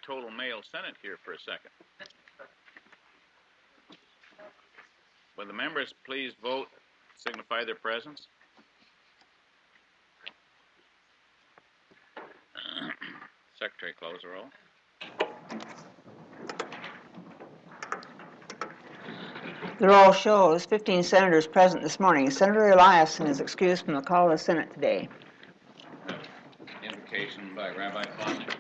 total male Senate here for a second. Will the members please vote, signify their presence? Secretary, close the roll. The roll shows 15 senators present this morning. Senator Eliason is excused from the call of the Senate today. Invocation by Rabbi Klosner.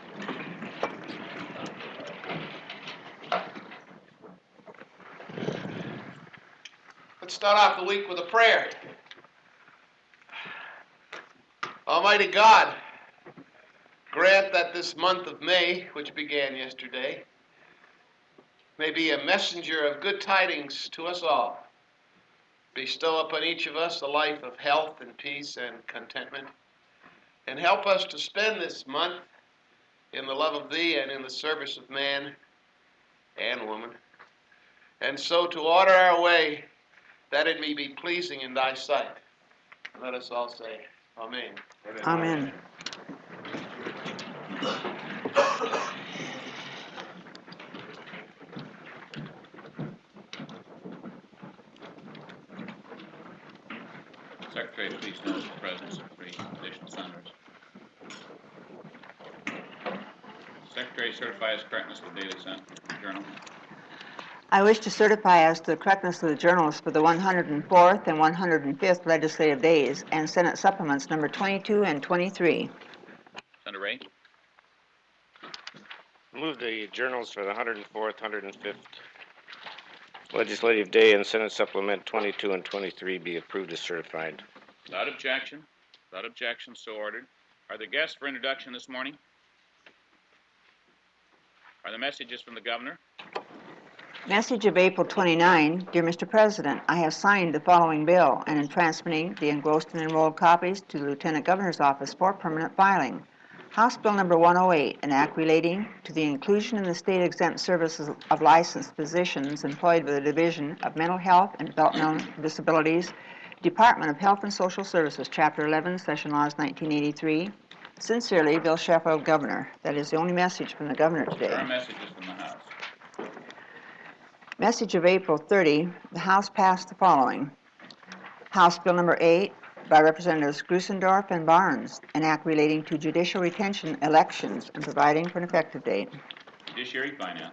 Let's start off the week with a prayer. Almighty God, grant that this month of May, which began yesterday, may be a messenger of good tidings to us all. Bestow upon each of us a life of health and peace and contentment, and help us to spend this month in the love of Thee and in the service of man and woman, and so to order our way that it may be pleasing in Thy sight. Let us all say, Amen. Amen. Secretary, please note the presence of 3 additional senators. Secretary, certify as correctness of the Daily Journal. I wish to certify as to the correctness of the journals for the 104th and 105th legislative days and Senate supplements number 22 and 23. Senator Ray. Move the journals for the 104th, 105th legislative day and Senate supplement 22 and 23 be approved as certified. Without objection. Without objection, so ordered. Are there guests for introduction this morning? Are there messages from the governor? Message of April 29. Dear Mr. President, I have signed the following bill and am transmitting the engrossed and enrolled copies to the Lieutenant Governor's office for permanent filing. House Bill number 108, an act relating to the inclusion in the state exempt services of licensed physicians employed by the Division of Mental Health and Developmental Disabilities, Department of Health and Social Services, Chapter 11, Session Laws 1983. Sincerely, Bill Sheffield, Governor. That is the only message from the Governor today. There are messages from the House. Message of April 30, the House passed the following. House Bill number 8 by Representatives Grusendorf and Barnes, an act relating to judicial retention elections and providing for an effective date. Judiciary Finance.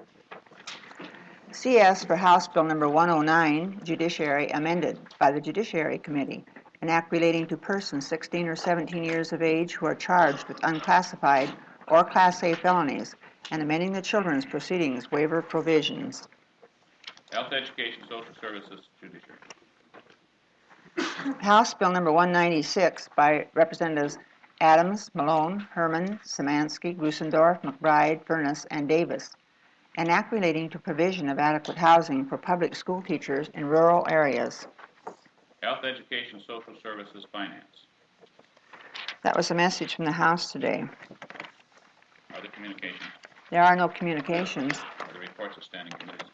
CS for House Bill number 109, Judiciary amended by the Judiciary Committee, an act relating to persons 16 or 17 years of age who are charged with unclassified or Class A felonies and amending the Children's Proceedings Waiver provisions. Health, Education, Social Services, Judiciary. House Bill number 196 by Representatives Adams, Malone, Herman, Szymanski, Grusendorf, McBride, Furness, and Davis. An act relating to provision of adequate housing for public school teachers in rural areas. Health, Education, Social Services, Finance. That was a message from the House today. Are there communications? There are no communications. Are there reports of standing committees?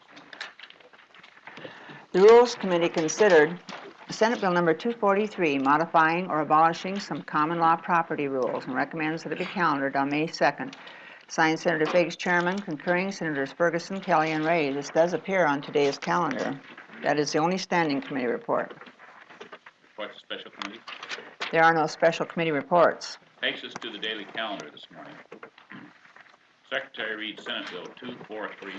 The Rules Committee considered Senate Bill number 243, modifying or abolishing some common law property rules, and recommends that it be calendared on May 2nd. Signed, Senator Figgs, Chairman, concurring Senators Ferguson, Kelly, and Ray. This does appear on today's calendar. That is the only standing committee report. Reports of special committee? There are no special committee reports. Takes us to the daily calendar this morning. Secretary reads Senate Bill 243.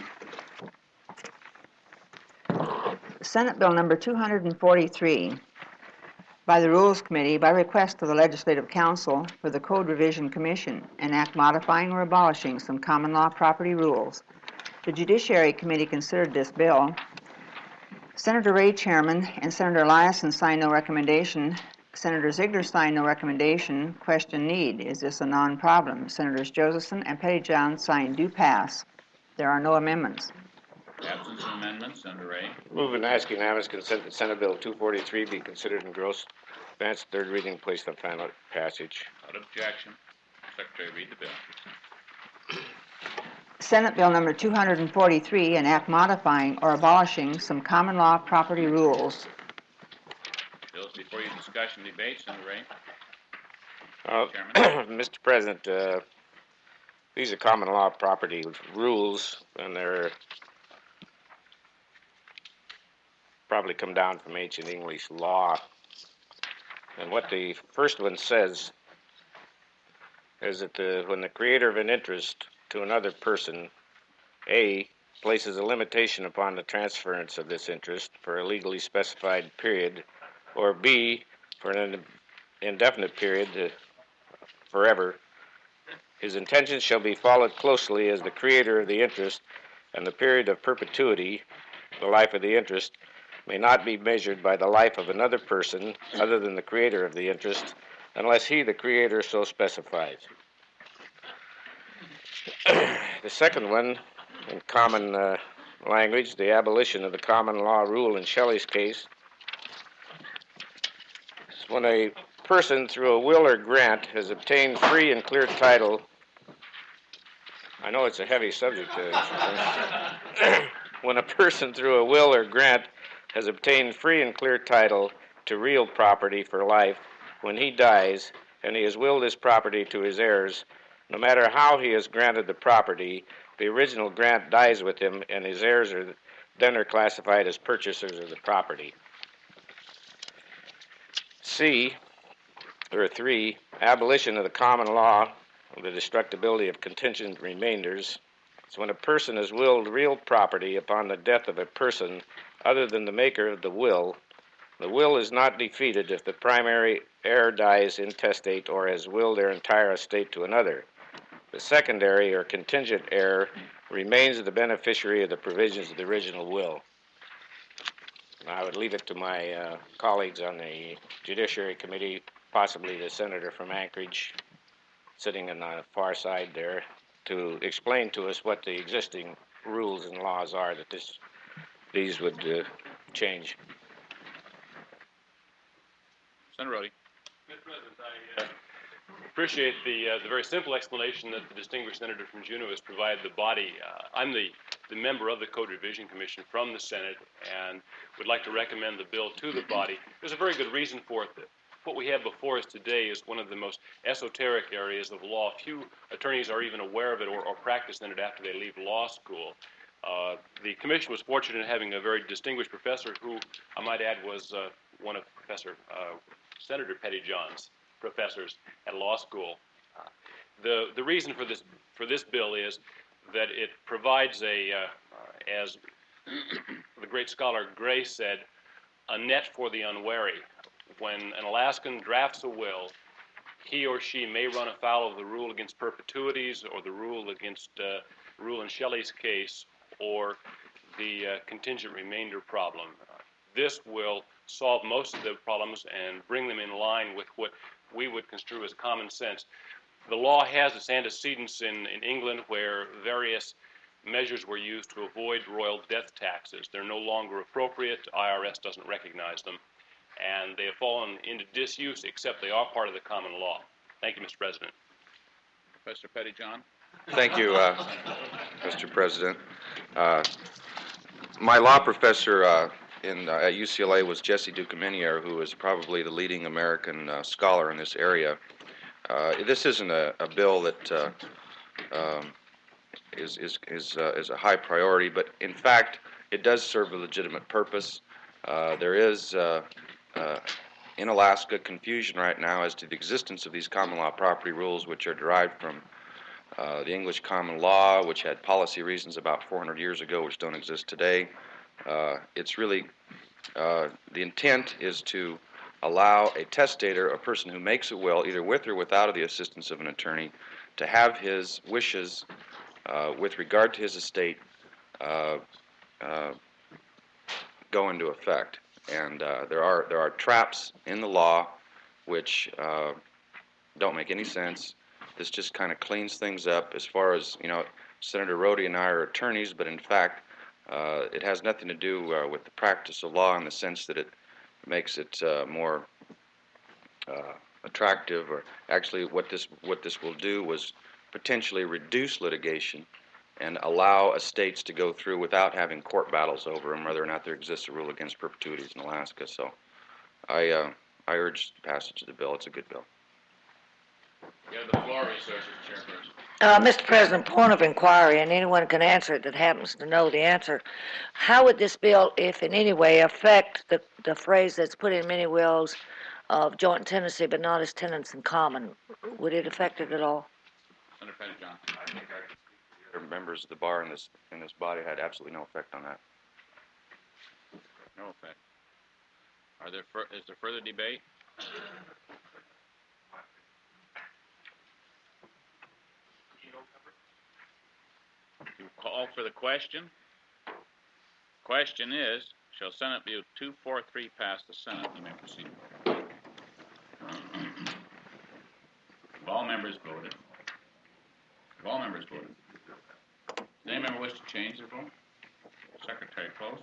Senate Bill number 243 by the Rules Committee by request of the Legislative Council for the Code Revision Commission, an act modifying or abolishing some common law property rules. The Judiciary Committee considered this bill. Senator Ray, Chairman, and Senator Eliason signed no recommendation. Senator Ziegler signed no recommendation. Question need. Is this a non-problem? Senators Josephson and Pettyjohn signed do pass. There are no amendments. Absence of amendments. Senator Ray. Move and ask unanimous consent that Senate Bill 243 be considered engrossed, advanced third reading, placed on final passage. Without objection. Secretary read the bill. Senate Bill number 243, an act modifying or abolishing some common law property rules. Bills before you, discussion, debate. Senator Ray. Mr. President, These are common law property rules, and they're probably come down from ancient English law. And what the first one says is that when the creator of an interest to another person, A, places a limitation upon the transference of this interest for a legally specified period, or B, for an indefinite period, forever, his intentions shall be followed closely as the creator of the interest, and the period of perpetuity, the life of the interest, may not be measured by the life of another person other than the creator of the interest, unless he, the creator, so specifies. The second one, in common language, the abolition of the common law rule in Shelley's case, is when a person, through a will or grant, has obtained free and clear title. I know it's a heavy subject. When a person, through a will or grant, has obtained free and clear title to real property for life, when he dies, and he has willed his property to his heirs, no matter how he has granted the property, the original grant dies with him, and his heirs are classified as purchasers of the property. C, or 3, abolition of the common law of the destructibility of contingent remainders. It's when a person has willed real property upon the death of a person other than the maker of the will is not defeated if the primary heir dies intestate or has willed their entire estate to another. The secondary or contingent heir remains the beneficiary of the provisions of the original will. I would leave it to my colleagues on the Judiciary Committee, possibly the senator from Anchorage, sitting on the far side there, to explain to us what the existing rules and laws are that these would change. Senator Rhodey. Mr. President, I appreciate the very simple explanation that the distinguished senator from Juneau has provided the body. I'm the member of the Code Revision Commission from the Senate and would like to recommend the bill to the body. There's a very good reason for it. What we have before us today is one of the most esoteric areas of law. Few attorneys are even aware of it or practice in it after they leave law school. The commission was fortunate in having a very distinguished professor who, I might add, was one of Senator Pettyjohn's professors at law school. The reason for this bill is that it provides as the great scholar Gray said, a net for the unwary. When an Alaskan drafts a will, he or she may run afoul of the rule against perpetuities or the rule in Shelley's case or the contingent remainder problem. This will solve most of the problems and bring them in line with what we would construe as common sense. The law has its antecedents in England where various measures were used to avoid royal death taxes. They're no longer appropriate. IRS doesn't recognize them. And they have fallen into disuse, except they are part of the common law. Thank you, Mr. President. Professor Pettyjohn. Thank you, Mr. President. My law professor at UCLA was Jesse Ducominier, who is probably the leading American scholar in this area. This isn't a bill that is a high priority, but in fact, it does serve a legitimate purpose. There is in Alaska confusion right now as to the existence of these common law property rules, which are derived from the English common law, which had policy reasons about 400 years ago, which don't exist today. It's really, the intent is to allow a testator, a person who makes a will, either with or without the assistance of an attorney, to have his wishes with regard to his estate go into effect. And there are traps in the law which don't make any sense. This just kind of cleans things up. As far as, Senator Rhodey and I are attorneys, but in fact, it has nothing to do with the practice of law in the sense that it makes it more attractive. Or actually, what this will do was potentially reduce litigation and allow estates to go through without having court battles over them, whether or not there exists a rule against perpetuities in Alaska. So I urge the passage of the bill. It's a good bill. You have the floor, Resources Chairperson. Mr. President, point of inquiry, and anyone can answer it that happens to know the answer. How would this bill, if in any way, affect the phrase that's put in many wills of joint tenancy but not as tenants in common? Would it affect it at all? Senator Petty Johnson. I think I can speak for the other members of the bar in this body had absolutely no effect on that. No effect. Is there further debate? You call for the question. Question is, shall Senate Bill 243 pass the Senate? You may proceed. Have all members voted? Have all members voted? Does any member wish to change their vote? Secretary, close.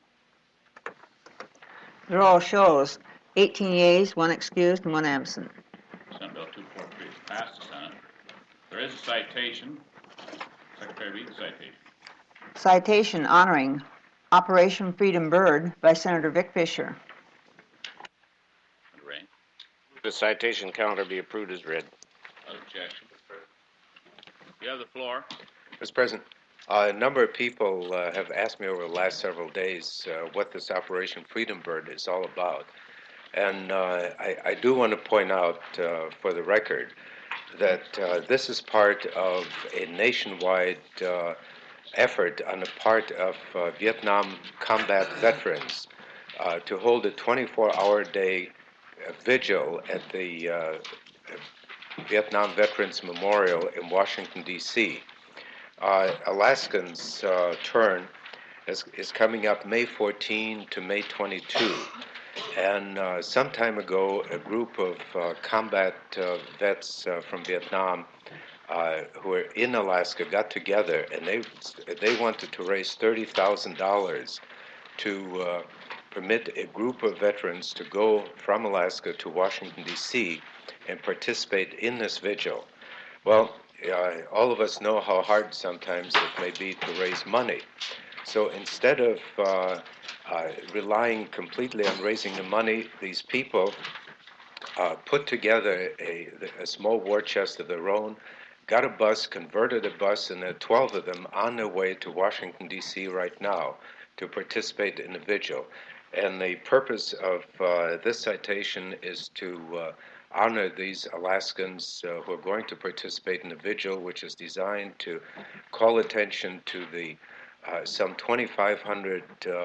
The roll shows 18 yeas, 1 excused, and 1 absent. Senate Bill 243 is passed the Senate. There is a citation. Secretary, read the citation. Citation honoring Operation Freedom Bird by Senator Vic Fisher. Senator Ray. The citation calendar be approved as read. Without objection. You have the floor. Mr. President, a number of people have asked me over the last several days what this Operation Freedom Bird is all about. And I do want to point out for the record that this is part of a nationwide effort on the part of Vietnam combat veterans to hold a 24-hour-day vigil at the Vietnam Veterans Memorial in Washington, D.C. Alaskans' turn is coming up May 14 to May 22. And some time ago, a group of combat vets from Vietnam who were in Alaska got together, and they wanted to raise $30,000 to permit a group of veterans to go from Alaska to Washington, D.C. and participate in this vigil. Well, all of us know how hard sometimes it may be to raise money. So instead of relying completely on raising the money, these people put together a small war chest of their own, got a bus, converted a bus, and there are 12 of them on their way to Washington, D.C. right now to participate in the vigil. And the purpose of this citation is to honor these Alaskans who are going to participate in the vigil, which is designed to call attention to the some 2,500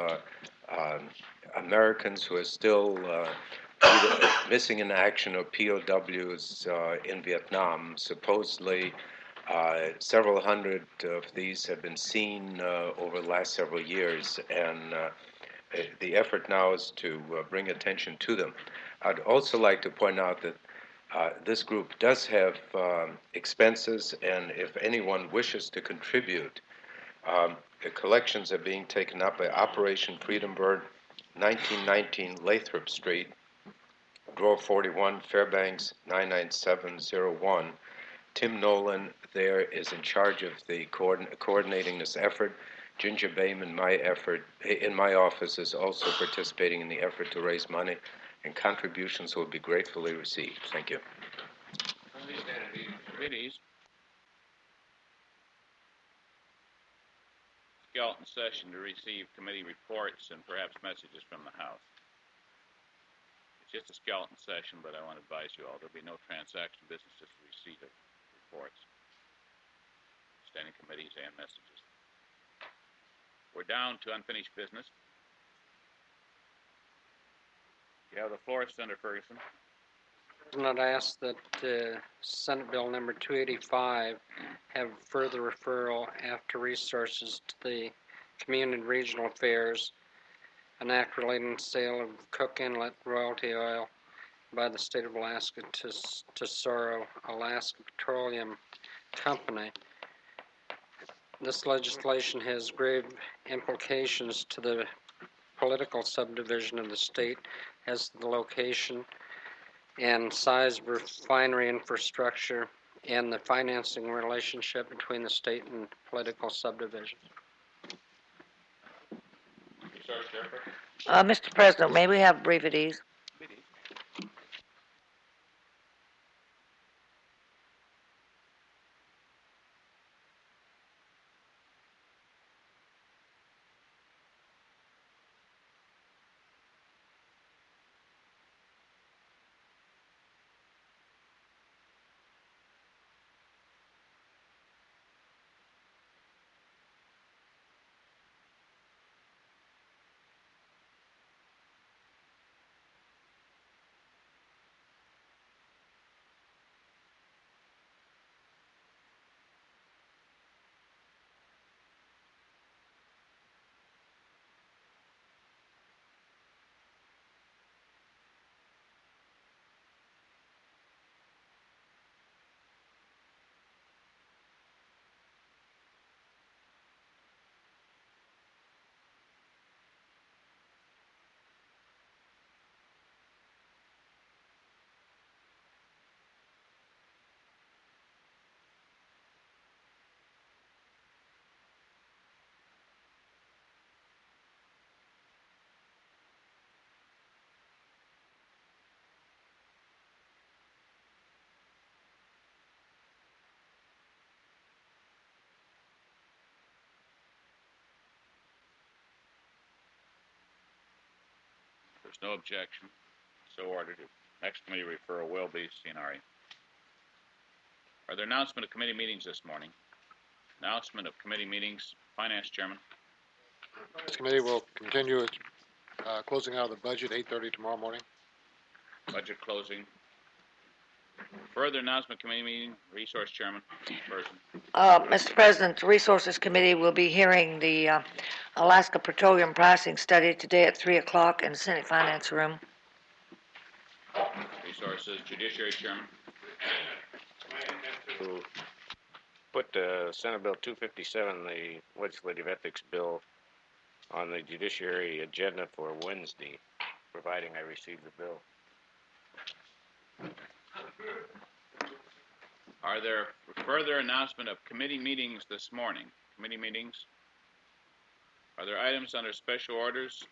Americans who are still either missing in action or POWs in Vietnam. Supposedly, several hundred of these have been seen over the last several years, and the effort now is to bring attention to them. I'd also like to point out that this group does have expenses, and if anyone wishes to contribute, the collections are being taken up by Operation Freedom Bird, 1919 Lathrop Street, Drawer 41, Fairbanks 99701. Tim Nolan there is in charge of the coordinating this effort. Ginger Baim in my office is also participating in the effort to raise money, and contributions will be gratefully received. Thank you. Committees. Skeleton session to receive committee reports and perhaps messages from the House. It's just a skeleton session, but I want to advise you all there'll be no transaction business, just the receipt of reports, standing committees, and messages. We're down to unfinished business. You have the floor, Senator Ferguson. President, I ask that Senate Bill number 285 have further referral after resources to the Community and Regional Affairs, an act relating to sale of Cook Inlet royalty oil by the state of Alaska to Tesoro Alaska Petroleum Company. This legislation has grave implications to the political subdivision of the state as to the location and size of refinery infrastructure and the financing relationship between the state and political subdivision. Mr. President, may we have brief at ease? There's no objection. So ordered. Next committee referral will be CNRE. Are there announcement of committee meetings this morning? Announcement of committee meetings. Finance Chairman. This committee will continue its closing out of the budget 8:30 tomorrow morning. Budget closing. Further announcement committee meeting. Resource Chairman. Person. Mr. President, the Resources Committee will be hearing the Alaska Petroleum Pricing Study today at 3 o'clock in the Senate Finance Room. Resources. Judiciary Chairman. To put Senate Bill 257, the Legislative Ethics Bill, on the Judiciary agenda for Wednesday, providing I receive the bill. Are there further announcement of committee meetings this morning? Committee meetings. Are there items under special orders?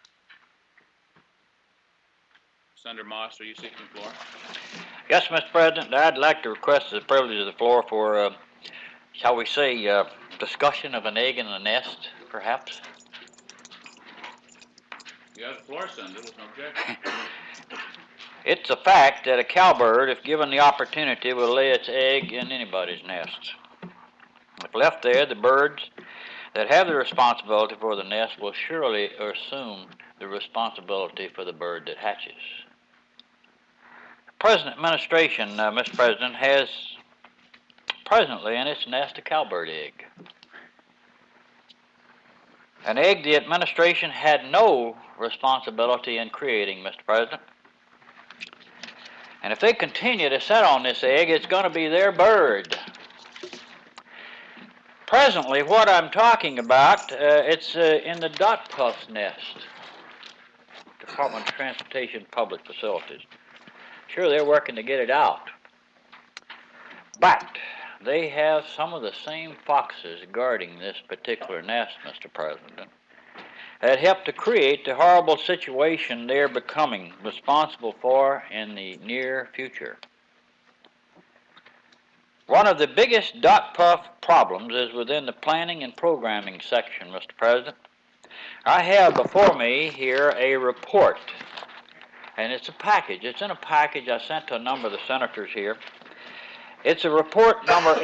Senator Moss, are you seeking the floor? Yes, Mr. President, I'd like to request the privilege of the floor for, shall we say, discussion of an egg in the nest, perhaps. You have the floor, Senator. There's no objection. It's a fact that a cowbird, if given the opportunity, will lay its egg in anybody's nest. If left there, the birds that have the responsibility for the nest will surely assume the responsibility for the bird that hatches. The present administration, Mr. President, has presently in its nest a cowbird egg. An egg the administration had no responsibility in creating, Mr. President. And if they continue to sit on this egg, it's going to be their bird. Presently, what I'm talking about, it's in the DOTPUF's nest, Department of Transportation Public Facilities. Sure, they're working to get it out. But they have some of the same foxes guarding this particular nest, Mr. President, that helped to create the horrible situation they're becoming responsible for in the near future. One of the biggest DOTPUF problems is within the planning and programming section, Mr. President. I have before me here a report, and it's a package. It's in a package I sent to a number of the senators here. It's a report number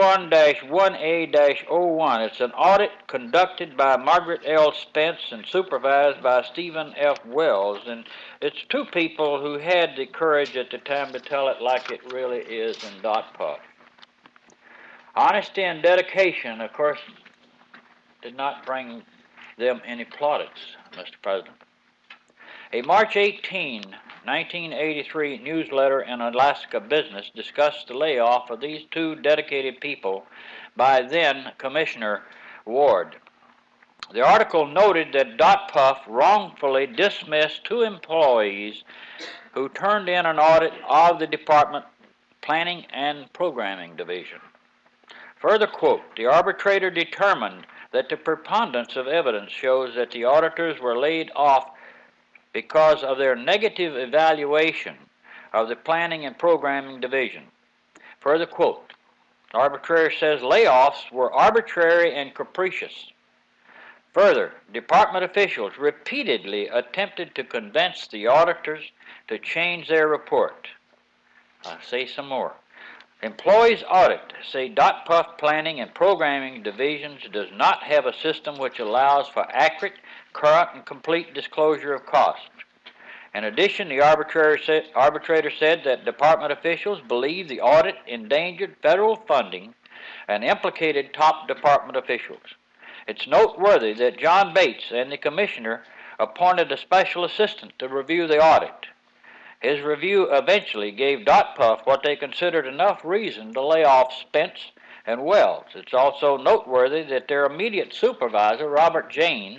81-1A-01. It's an audit conducted by Margaret L. Spence and supervised by Stephen F. Wells. And it's two people who had the courage at the time to tell it like it really is in DOTPUF. Honesty and dedication, of course, did not bring them any plaudits, Mr. President. A March 18, 1983 newsletter in Alaska Business discussed the layoff of these two dedicated people by then Commissioner Ward. The article noted that DOTPUF wrongfully dismissed two employees who turned in an audit of the Department Planning and Programming Division. Further quote, the arbitrator determined that the preponderance of evidence shows that the auditors were laid off because of their negative evaluation of the Planning and Programming Division. Further quote, the arbitrator says layoffs were arbitrary and capricious. Further, department officials repeatedly attempted to convince the auditors to change their report. I'll say some more. Employees audit say DOTPUF Planning and Programming Divisions does not have a system which allows for accurate, current, and complete disclosure of costs. In addition, the arbitrator said that department officials believe the audit endangered federal funding and implicated top department officials. It's noteworthy that John Bates and the commissioner appointed a special assistant to review the audit. His review eventually gave DOTPUF what they considered enough reason to lay off Spence and Wells. It's also noteworthy that their immediate supervisor, Robert Janes,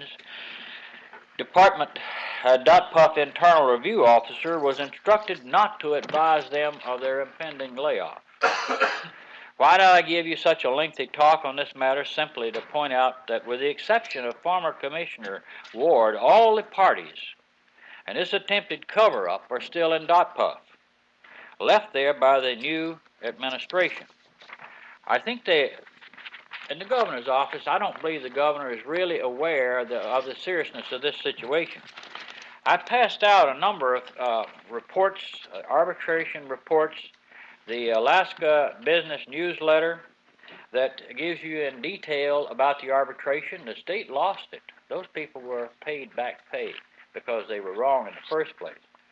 DOTPUF internal review officer, was instructed not to advise them of their impending layoff. Why do I give you such a lengthy talk on this matter? Simply to point out that with the exception of former Commissioner Ward, all the parties and this attempted cover-up are still in DOTPUF, left there by the new administration. I think in the governor's office, I don't believe the governor is really aware of the seriousness of this situation. I passed out a number of reports, arbitration reports, the Alaska Business Newsletter that gives you in detail about the arbitration. The state lost it. Those people were paid back pay because they were wrong in the first place.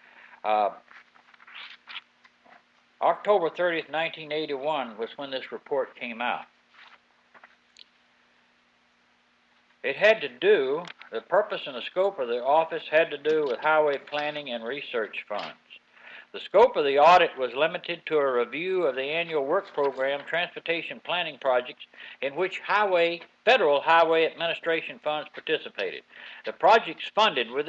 October 30th, 1981 was when this report came out. It had to do, the purpose and the scope of the office had to do with highway planning and research funds. The scope of the audit was limited to a review of the annual work program transportation planning projects in which federal highway administration funds participated. The projects funded with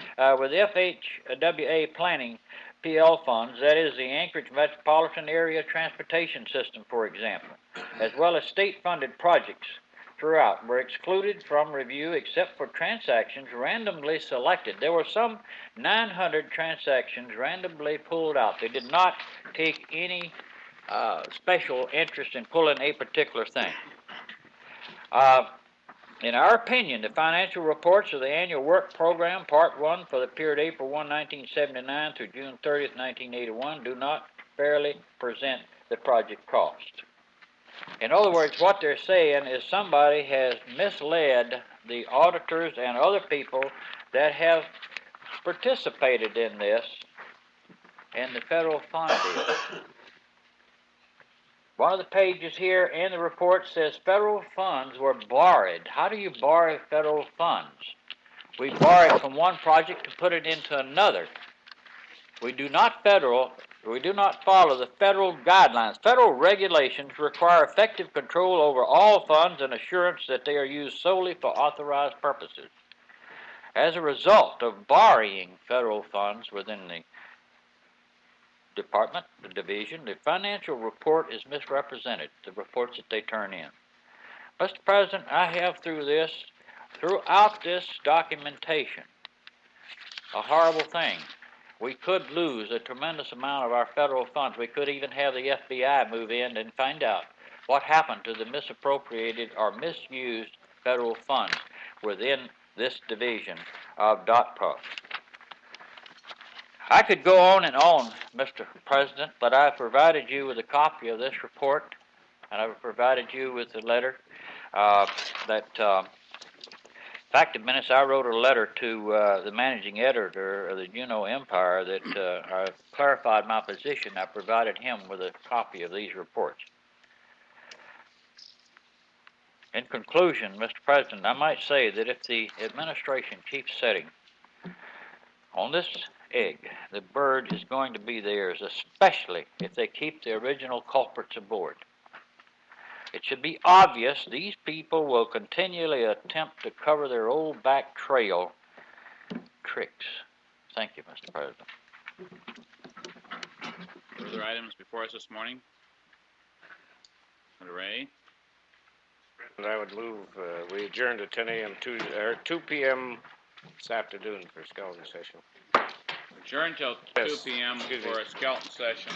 FHWA planning PL funds, that is the Anchorage Metropolitan Area Transportation System, for example, as well as state-funded projects throughout, were excluded from review except for transactions randomly selected. There were some 900 transactions randomly pulled out. They did not take any special interest in pulling a particular thing. In our opinion, the financial reports of the annual work program, Part 1, for the period April 1, 1979 through June 30th, 1981, do not fairly present the project cost. In other words, what they're saying is somebody has misled the auditors and other people that have participated in this in the federal fund deal. One of the pages here in the report says federal funds were borrowed. How do you borrow federal funds? We borrow from one project to put it into another. We do not follow the federal guidelines. Federal regulations require effective control over all funds and assurance that they are used solely for authorized purposes. As a result of borrowing federal funds within the department, the division, the financial report is misrepresented, the reports that they turn in. Mr. President, I have throughout this documentation, a horrible thing. We could lose a tremendous amount of our federal funds. We could even have the FBI move in and find out what happened to the misappropriated or misused federal funds within this division of DOTPUF. I could go on and on, Mr. President, but I've provided you with a copy of this report, and I've provided you with a letter fact of minutes, I wrote a letter to the managing editor of the Juneau Empire that I clarified my position. I provided him with a copy of these reports. In conclusion, Mr. President, I might say that if the administration keeps sitting on this egg, the bird is going to be theirs, especially if they keep the original culprits aboard. It should be obvious these people will continually attempt to cover their old back trail tricks. Thank you, Mr. President. Further items before us this morning? Senator Ray? And I would move we adjourn to 10 a.m. 2 p.m. this afternoon for skeleton session. Adjourn till 2 p.m. for a skeleton session.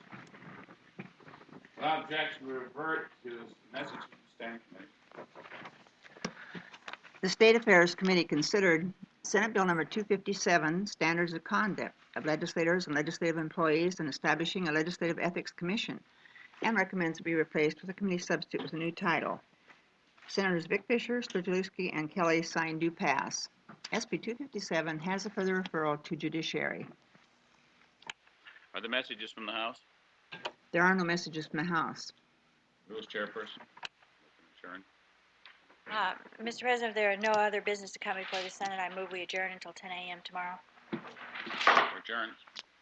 Without objection, we revert to message from the Standing Committee. The State Affairs Committee considered Senate Bill Number 257, Standards of Conduct of Legislators and Legislative Employees and Establishing a Legislative Ethics Commission, and recommends it be replaced with a committee substitute with a new title. Senators Vic Fisher, Strzelecki, and Kelly signed do pass. SB 257 has a further referral to Judiciary. Are there messages from the House? There are no messages from the House. Rules Chairperson. Adjourn. Mr. President, if there are no other business to come before the Senate, I move we adjourn until 10 a.m. tomorrow. Adjourn.